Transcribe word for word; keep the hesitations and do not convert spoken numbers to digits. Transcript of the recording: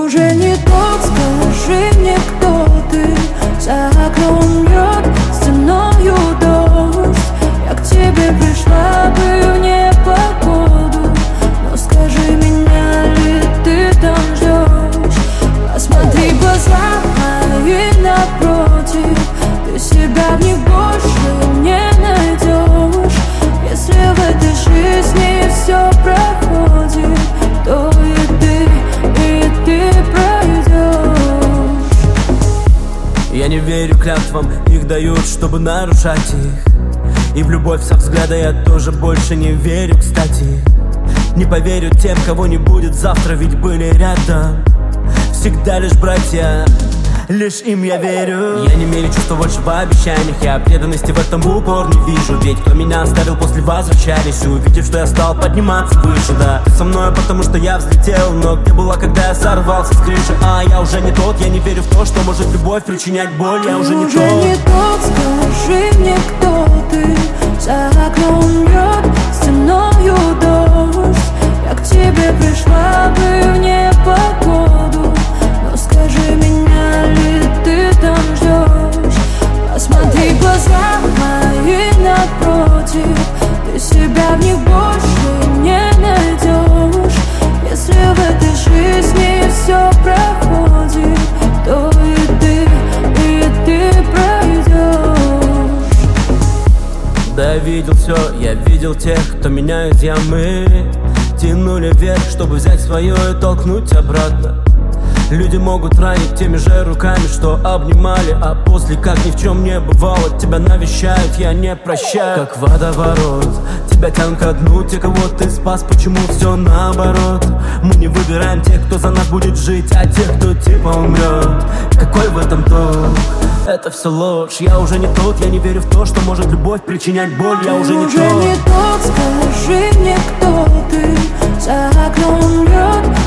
уже не тот, скажи мне, кто ты. За окном льет стеною дождь. Я к тебе пришла бы в непогоду, но скажи, меня ли ты там ждешь? Посмотри в глаза мои напротив, ты себя в них больше не найдешь. Если в этой жизни все проходит, то и ты, и ты пройдешь. Я не верю клятвам, их дают, чтобы нарушать их. И в любовь со взгляда я тоже больше не верю, кстати. Не поверю тем, кого не будет завтра, ведь были рядом всегда лишь братья. Лишь им я верю. Я не мерю чувства больше в обещаниях. Я преданности в этом в упор не вижу. Ведь кто меня оставил, после возвращались, увидев, что я стал подниматься выше. Да, ты со мной, потому что я взлетел. Но где была, когда я сорвался с крыши? А я уже не тот, я не верю в то, что может любовь причинять боль. Я уже не уже тот. не тот, скажи мне, кто ты. За окном льет стеною дождь. Я к тебе пришла бы в непогоду, но скажи, меня ли ты там ждешь? Посмотри в глаза мои напротив, ты себя в них больше не найдешь. Если в этой жизни все проходит, то и ты, и ты пройдешь. Да, я видел все, я видел тех, кто меня из ямы тянули вверх, чтобы взять свое и толкнуть обратно. Люди могут ранить теми же руками, что обнимали, а после, как ни в чем не бывало, тебя навещают, я не прощаю. Как водоворот, тебя тянут ко дну, те, кого ты спас, почему все наоборот? Мы не выбираем тех, кто за нас будет жить, а тех, кто типа умрет. Какой в этом толк? Это все ложь, я уже не тот, я не верю в то, что может любовь причинять боль. Я уже не уже тот. не тот, скажи мне, кто ты. За окном льет